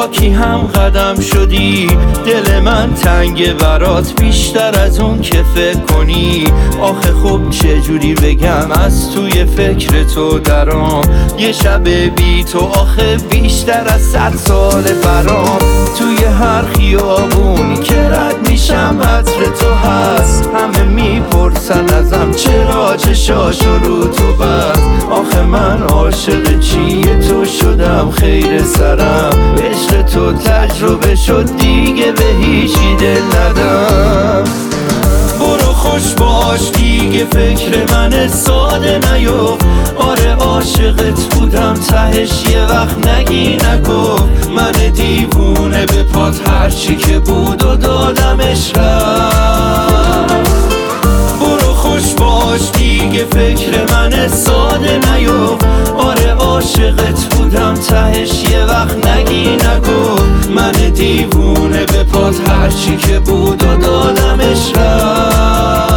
با کی هم قدم شدی؟ دل من تنگ برات بیشتر از اون که فکر کنی. آخه خب چجوری بگم از توی فکر تو درام؟ یه شب بی تو آخه بیشتر از 100 سال برام. توی هر خیابونی که رد میشم عطر تو هست. همه میپرسن ازم چرا چشاشو رو تو بست. آخه من عاشق چیه تو شدم خیر سرم. عشق تو تجربه شد دیگه به هیچی دل ندم. برو خوش باش دیگه فکر من ساده نیفت. آره عاشقت بودم تهش یه وقت نگی نگفت. من دیوونه به پات هرچی که بود و دادمش رفت. برو خوش باش دیگه فکر من ساده نیفت. آره عاشقت بودم تهش یه وقت نگی نگفت. من دیوونه به پات هرچی که بود و دادمش رفت.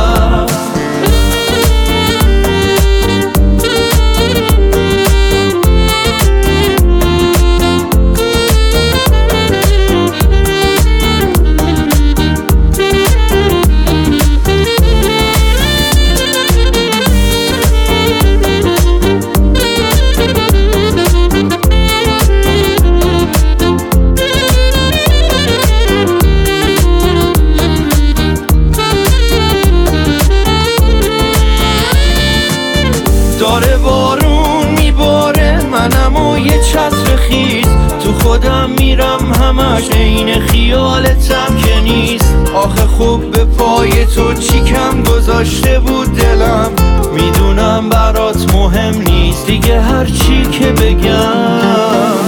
داره بارون میباره منم و یه چتر خیز. تو خودم میرم همش عین خیالتم که نیست. آخه خوب به پای تو چی کم گذاشته بود دلم. میدونم برات مهم نیست دیگه هرچی که بگم.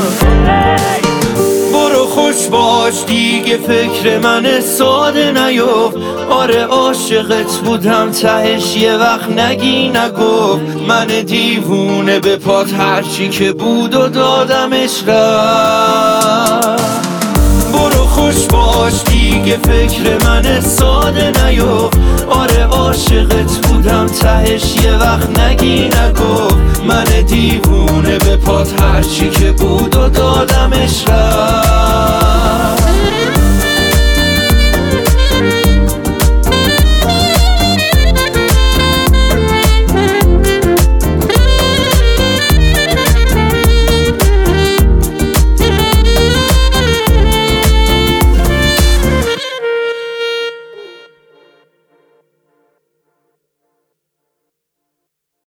برو خوش باش دیگه فکر من ساده نیفت. آره عاشقت بودم تهش یه وقت نگی نگفت. من دیوونه به پات هرچی که بود و دادمش رفت. برو خوش باش دیگه فکر من ساده نیفت. آره عاشقت بودم تهش یه وقت نگی نگفت. من دیوونه به پات هرچی که بود و دادمش رفت.